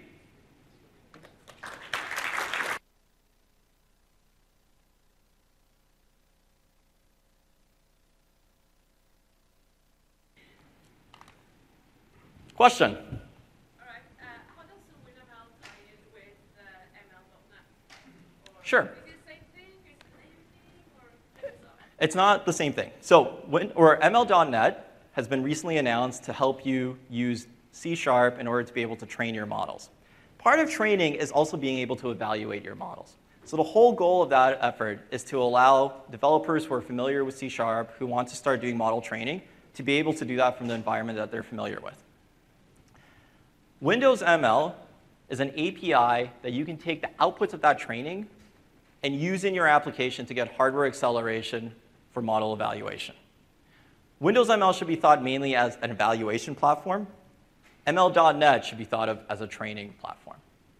Question? All right. Uh, how does the WinML tie in with uh, M L dot net? Or Sure. Is it the same thing? Is it the same thing? Or It's not the same thing. So, when, or M L dot net has been recently announced to help you use C Sharp in order to be able to train your models. Part of training is also being able to evaluate your models. So the whole goal of that effort is to allow developers who are familiar with C Sharp, who want to start doing model training, to be able to do that from the environment that they're familiar with. Windows M L is an A P I that you can take the outputs of that training and use in your application to get hardware acceleration for model evaluation. Windows M L should be thought mainly as an evaluation platform. M L dot net should be thought of as a training platform.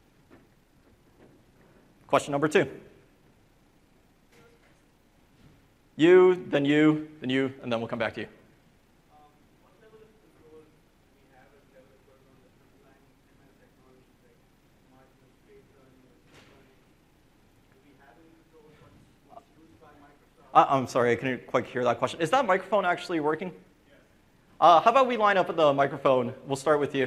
Question number two. You, then you, then you, and then we'll come back to you. Uh, I'm sorry, I couldn't quite hear that question. Is that microphone actually working? Yes. Uh, how about we line up at the microphone? We'll start with you.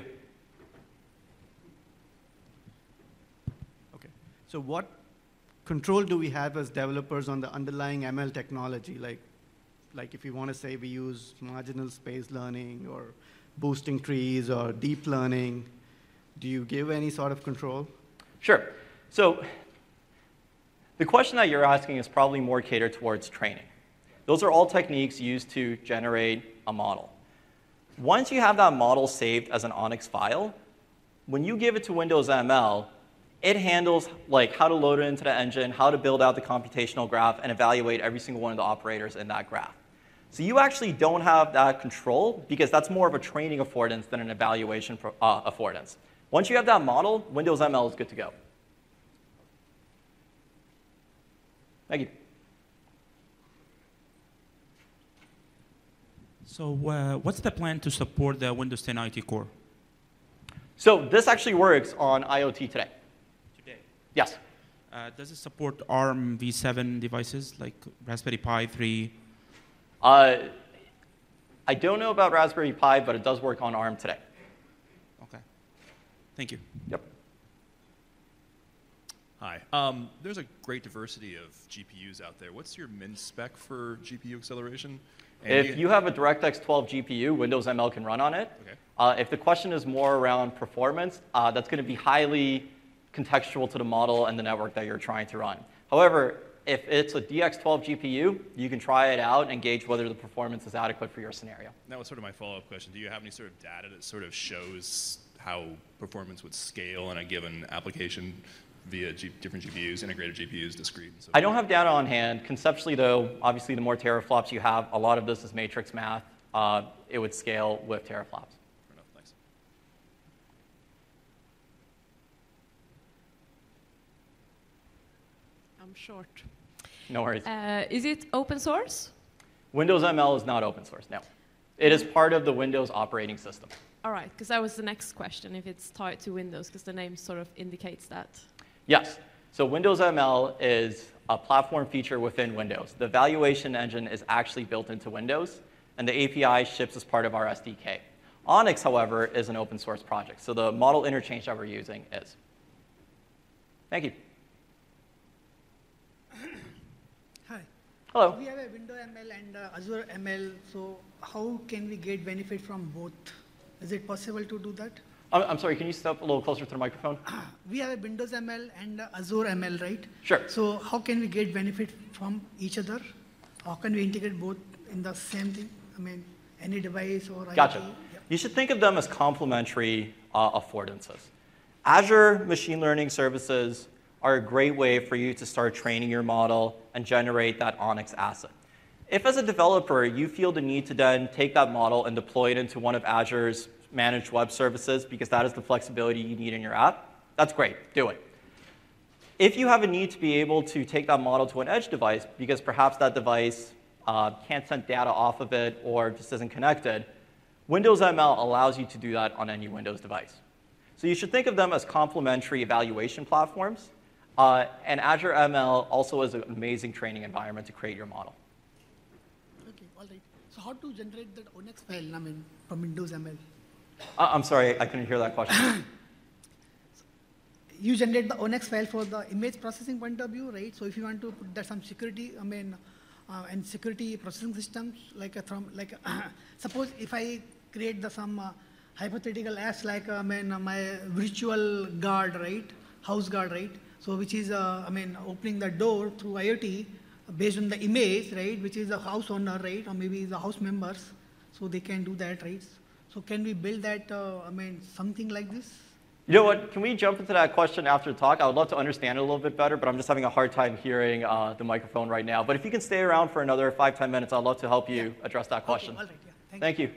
Okay. So what control do we have as developers on the underlying M L technology? Like, like if you want to say we use marginal space learning or boosting trees or deep learning, do you give any sort of control? Sure. So the question that you're asking is probably more catered towards training. Those are all techniques used to generate a model. Once you have that model saved as an ONNX file, when you give it to Windows M L, it handles like how to load it into the engine, how to build out the computational graph, and evaluate every single one of the operators in that graph. So you actually don't have that control because that's more of a training affordance than an evaluation for, uh, affordance. Once you have that model, Windows M L is good to go. Thank you. So uh, what's the plan to support the Windows ten I O T Core? So this actually works on I O T today. Today? Yes. Uh, does it support ARM v seven devices like Raspberry Pi three? Uh, I don't know about Raspberry Pi, but it does work on ARM today. Okay. Thank you. Yep. Hi. Um, there's a great diversity of G P Us out there. What's your min spec for G P U acceleration? And If you, you have a DirectX twelve G P U, Windows M L can run on it. Okay. Uh, if the question is more around performance, uh, that's going to be highly contextual to the model and the network that you're trying to run. However, if it's a D X twelve G P U, you can try it out and gauge whether the performance is adequate for your scenario. that was sort of my follow-up question. Do you have any sort of data that sort of shows how performance would scale in a given application via G different G P Us, integrated G P Us, discrete, and so forth? I don't have data on hand. Conceptually, though, obviously, the more teraflops you have, a lot of this is matrix math. Uh, it would scale with teraflops. Fair enough. Thanks. I'm short. No worries. Uh, is it open source? Windows M L is not open source, no. It is part of the Windows operating system. All right, because that was the next question, if it's tied to Windows, because the name sort of indicates that. Yes. So Windows M L is a platform feature within Windows. The evaluation engine is actually built into Windows, and the A P I ships as part of our S D K. ONNX, however, is an open source project, so the model interchange that we're using is. Thank you. Hi. Hello. We have a Windows M L and uh, Azure M L, so how can we get benefit from both? Is it possible to do that? I'm, I'm sorry, can you step a little closer to the microphone? We have a Windows M L and uh, Azure M L, right? Sure. So how can we get benefit from each other? How can we integrate both in the same thing? I mean, any device or Gotcha. I O T? Yeah. You should think of them as complementary uh, affordances. Azure Machine Learning Services are a great way for you to start training your model and generate that ONNX asset. If as a developer you feel the need to then take that model and deploy it into one of Azure's managed web services because that is the flexibility you need in your app, that's great, do it. If you have a need to be able to take that model to an edge device because perhaps that device uh, can't send data off of it or just isn't connected, Windows M L allows you to do that on any Windows device. So you should think of them as complementary evaluation platforms. Uh, and Azure M L also is an amazing training environment to create your model. Okay, all right. So how to generate that O N X file, I mean, from Windows M L? Uh, I'm sorry, I couldn't hear that question. You generate the O N X file for the image processing point of view, right? So if you want to put that some security, I mean, uh, and security processing systems, like a from, like, a suppose if I create the some uh, hypothetical apps like, I mean, uh, my virtual guard, right? House guard, right? So which is, uh, I mean, opening the door through IoT based on the image, right? Which is a house owner, right? Or maybe the house members. So they can do that, right? So can we build that, uh, I mean, something like this? You know what, can we jump into that question after the talk? I would love to understand it a little bit better, but I'm just having a hard time hearing uh, the microphone right now. But if you can stay around for another five, ten minutes, I'd love to help you yeah. address that question. Okay, all right, yeah. Thank, Thank you. you.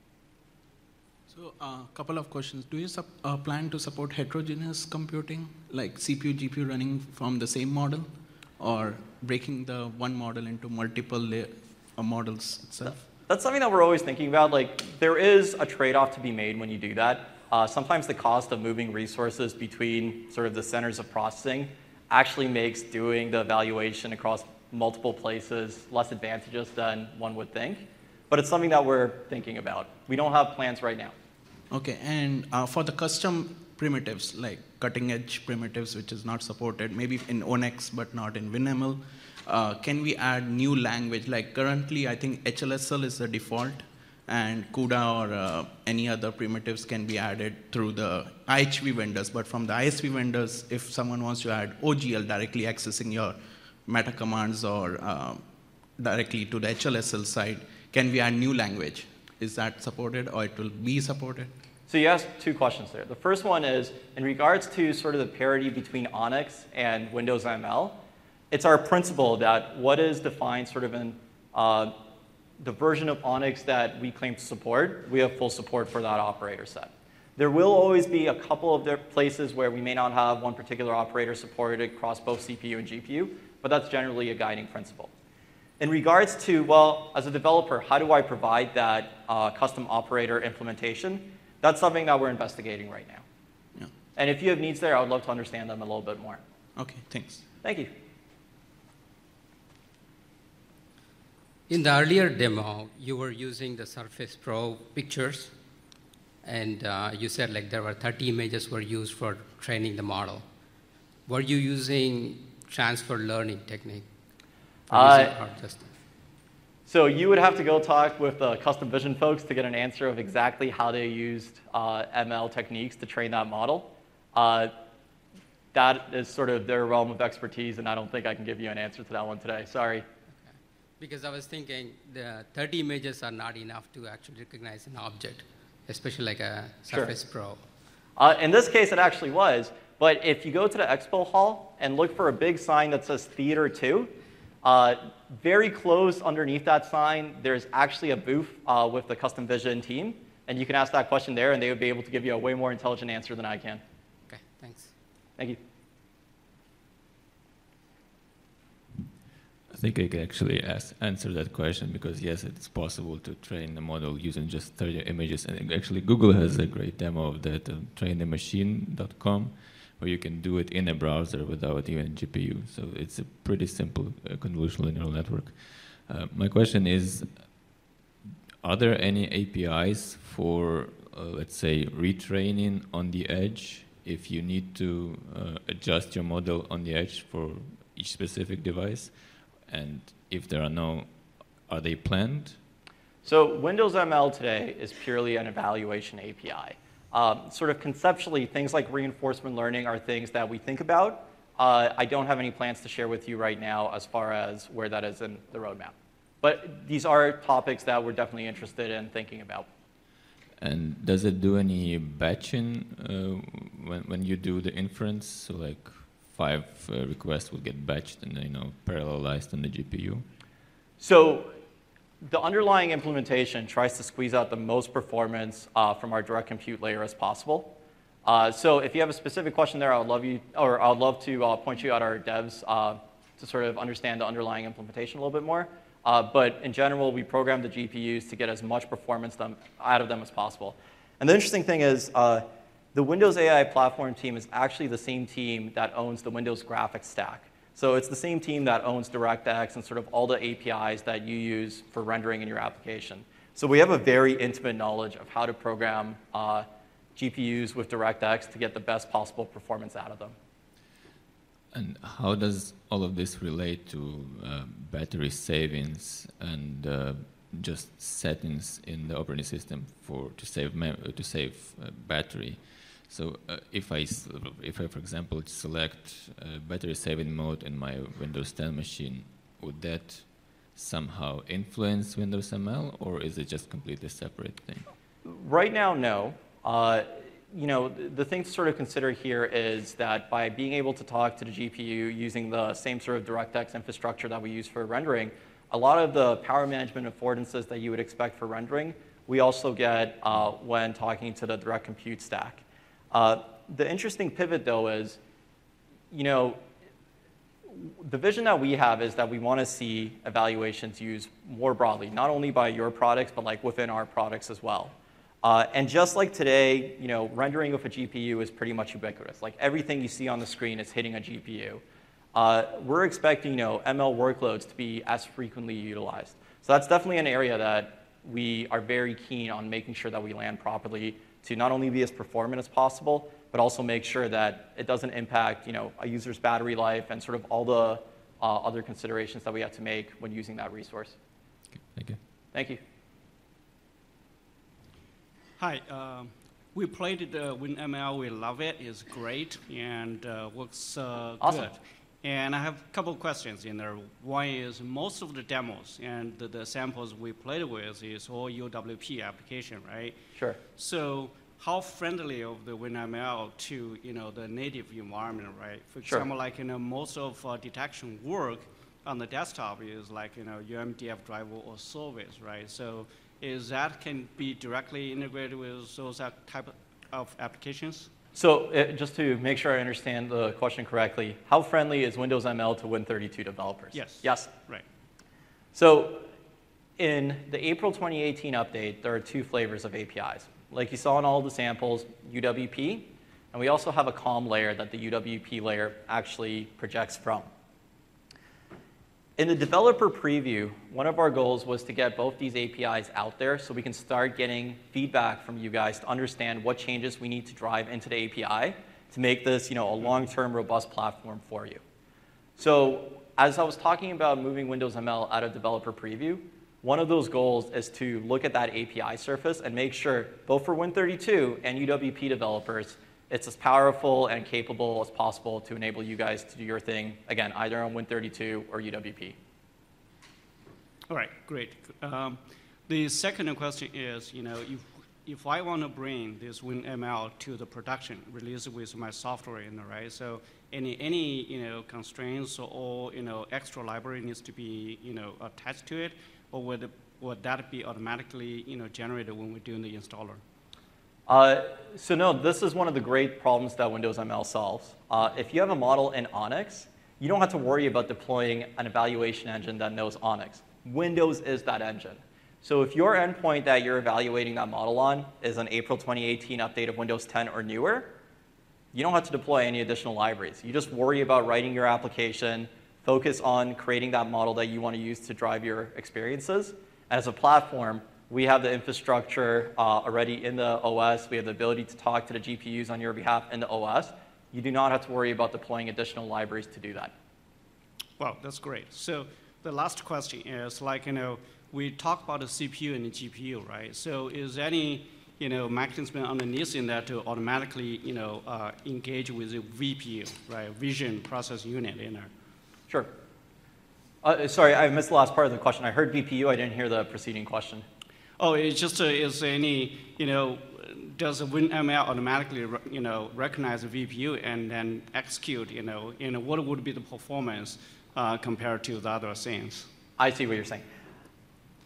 So a uh, couple of questions. Do you sup uh, plan to support heterogeneous computing, like C P U, G P U running from the same model, or breaking the one model into multiple uh, models itself? That's something that we're always thinking about. Like, there is a trade-off to be made when you do that. Uh, sometimes the cost of moving resources between sort of the centers of processing actually makes doing the evaluation across multiple places less advantageous than one would think. But it's something that we're thinking about. We don't have plans right now. Okay, and uh, for the custom primitives, like cutting-edge primitives, which is not supported, maybe in O N X but not in WinML, uh, can we add new language? Like currently, I think H L S L is the default, and CUDA or uh, any other primitives can be added through the I H V vendors. But from the I S V vendors, if someone wants to add O G L directly accessing your meta commands or uh, directly to the H L S L side, can we add new language? Is that supported, or it will be supported? So you asked two questions there. The first one is, in regards to sort of the parity between ONNX and Windows M L, it's our principle that what is defined sort of in uh, the version of ONNX that we claim to support, we have full support for that operator set. There will always be a couple of places where we may not have one particular operator supported across both C P U and G P U, but that's generally a guiding principle. In regards to, well, as a developer, how do I provide that uh, custom operator implementation? That's something that we're investigating right now. Yeah. And if you have needs there, I would love to understand them a little bit more. Okay, thanks. Thank you. In the earlier demo, you were using the Surface Pro pictures, and uh, you said like there were thirty images were used for training the model. Were you using transfer learning technique? Uh, so you would have to go talk with the custom vision folks to get an answer of exactly how they used uh, M L techniques to train that model. Uh, that is sort of their realm of expertise, and I don't think I can give you an answer to that one today. Sorry. Okay. Because I was thinking the thirty images are not enough to actually recognize an object, especially like a Surface Sure. Pro. Uh, in this case, it actually was. But if you go to the expo hall and look for a big sign that says Theater two, Uh, very close underneath that sign, there's actually a booth uh, with the Custom Vision team, and you can ask that question there, and they would be able to give you a way more intelligent answer than I can. Okay, thanks. Thank you. I think I can actually ask, answer that question, because yes, it's possible to train a model using just thirty images, and actually Google has a great demo of that, uh, train the machine dot com. Where you can do it in a browser without even G P U. So it's a pretty simple uh, convolutional neural network. Uh, my question is, are there any A P Is for, uh, let's say, retraining on the edge if you need to uh, adjust your model on the edge for each specific device? And if there are no, are they planned? So Windows M L today is purely an evaluation A P I. Um, sort of conceptually, things like reinforcement learning are things that we think about. Uh, I don't have any plans to share with you right now as far as where that is in the roadmap. But these are topics that we're definitely interested in thinking about. And does it do any batching uh, when, when you do the inference? So like five uh, requests will get batched and you know parallelized on the G P U? So the underlying implementation tries to squeeze out the most performance uh, from our direct compute layer as possible. Uh, so if you have a specific question there, I would love you, or I would love to uh, point you out our devs uh, to sort of understand the underlying implementation a little bit more. Uh, but in general, we program the G P Us to get as much performance them, out of them as possible. And the interesting thing is, uh, the Windows A I platform team is actually the same team that owns the Windows graphics stack. So it's the same team that owns DirectX and sort of all the A P Is that you use for rendering in your application. So we have a very intimate knowledge of how to program uh, G P Us with DirectX to get the best possible performance out of them. And how does all of this relate to uh, battery savings and uh, just settings in the operating system for to save mem to save uh, battery? So uh, if I if I for example select uh, battery saving mode in my Windows ten machine, would that somehow influence Windows M L, or is it just completely separate thing? Right now, no. Uh, You know, the thing to sort of consider here is that by being able to talk to the G P U using the same sort of DirectX infrastructure that we use for rendering, a lot of the power management affordances that you would expect for rendering, we also get uh, when talking to the direct compute stack. Uh, the interesting pivot, though, is, you know, the vision that we have is that we want to see evaluations used more broadly, not only by your products, but like within our products as well. Uh, and just like today, you know, rendering with a G P U is pretty much ubiquitous. Like everything you see on the screen is hitting a G P U. Uh, we're expecting, you know, M L workloads to be as frequently utilized. So that's definitely an area that we are very keen on making sure that we land properly to not only be as performant as possible, but also make sure that it doesn't impact, you know, a user's battery life and sort of all the uh, other considerations that we have to make when using that resource. Okay, thank you. Thank you. Hi, uh, we played the WinML, we love it, it's great, and uh, works uh, awesome. good. And I have a couple of questions in there. One is most of the demos and the, the samples we played with is all U W P application, right? Sure. So how friendly of the WinML to, you know, the native environment, right? For Sure. example, like, you know, most of uh, detection work on the desktop is like, you know, U M D F driver or service, right? So is that can be directly integrated with those type of applications? So uh, just to make sure I understand the question correctly, how friendly is Windows M L to Win thirty-two developers? Yes. Yes. Right. So in the April twenty eighteen update, there are two flavors of A P Is. Like you saw in all the samples, U W P, and we also have a COM layer that the U W P layer actually projects from. In the developer preview, one of our goals was to get both these A P Is out there so we can start getting feedback from you guys to understand what changes we need to drive into the A P I to make this, you know, a long-term robust platform for you. So as I was talking about moving Windows M L out of developer preview, one of those goals is to look at that A P I surface and make sure, both for Win thirty-two and U W P developers, it's as powerful and capable as possible to enable you guys to do your thing, again, either on Win thirty-two or U W P. All right, great. Um, the second question is, you know, if, if I want to bring this WinML to the production, release it with my software, you know, right? So any, any, you know, constraints or, you know, extra library needs to be, you know, attached to it, or would, it, would that be automatically, you know, generated when we're doing the installer? Uh, so no, this is one of the great problems that Windows M L solves. Uh, if you have a model in Onyx, you don't have to worry about deploying an evaluation engine that knows Onyx. Windows is that engine. So if your endpoint that you're evaluating that model on is an April twenty eighteen update of Windows ten or newer, you don't have to deploy any additional libraries. You just worry about writing your application, focus on creating that model that you want to use to drive your experiences. As a platform, we have the infrastructure uh, already in the O S. We have the ability to talk to the G P Us on your behalf in the O S. You do not have to worry about deploying additional libraries to do that. Wow, that's great. So the last question is, like, you know, we talk about the C P U and the G P U, right? So is any, you know, mechanism underneath in that to automatically, you know, uh, engage with the V P U, right? Vision Process Unit in there. Sure. Uh, sorry, I missed the last part of the question. I heard V P U. I didn't hear the preceding question. Oh, it's just uh, is any, you know, does the WinML automatically, you know, recognize the V P U and then execute, you know, you know, what would be the performance uh, compared to the other things? I see what you're saying.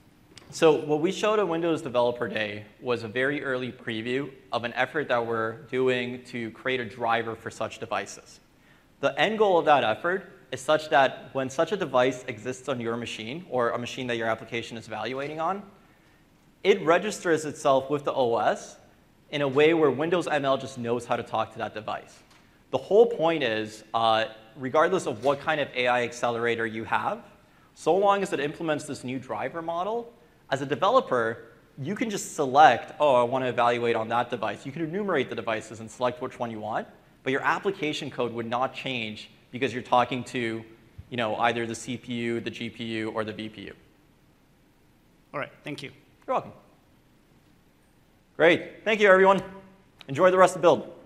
So what we showed at Windows Developer Day was a very early preview of an effort that we're doing to create a driver for such devices. The end goal of that effort is such that when such a device exists on your machine, or a machine that your application is evaluating on, it registers itself with the O S in a way where Windows M L just knows how to talk to that device. The whole point is, uh, regardless of what kind of A I accelerator you have, so long as it implements this new driver model, as a developer, you can just select, oh, I want to evaluate on that device. You can enumerate the devices and select which one you want, but your application code would not change because you're talking to, you know, either the C P U, the G P U, or the V P U. All right, thank you. You're welcome. Great. Thank you, everyone. Enjoy the rest of the build.